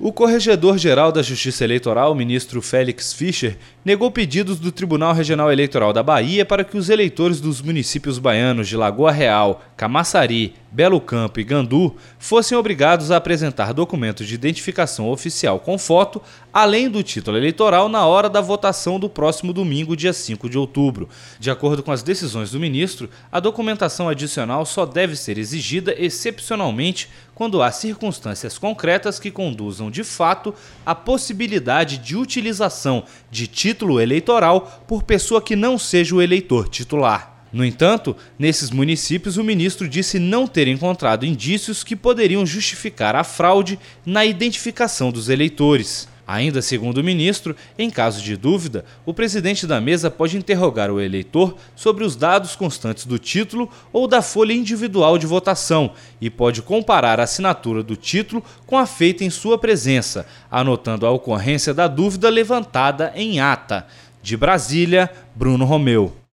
O Corregedor-Geral da Justiça Eleitoral, ministro Félix Fischer, negou pedidos do Tribunal Regional Eleitoral da Bahia para que os eleitores dos municípios baianos de Lagoa Real, Camaçari, Belo Campo e Gandu fossem obrigados a apresentar documentos de identificação oficial com foto, além do título eleitoral, na hora da votação do próximo domingo, dia 5 de outubro. De acordo com as decisões do ministro, a documentação adicional só deve ser exigida excepcionalmente quando há circunstâncias concretas que conduzam de fato à possibilidade de utilização de título eleitoral por pessoa que não seja o eleitor titular. No entanto, nesses municípios, o ministro disse não ter encontrado indícios que poderiam justificar a fraude na identificação dos eleitores. Ainda segundo o ministro, em caso de dúvida, o presidente da mesa pode interrogar o eleitor sobre os dados constantes do título ou da folha individual de votação e pode comparar a assinatura do título com a feita em sua presença, anotando a ocorrência da dúvida levantada em ata. De Brasília, Bruno Romeu.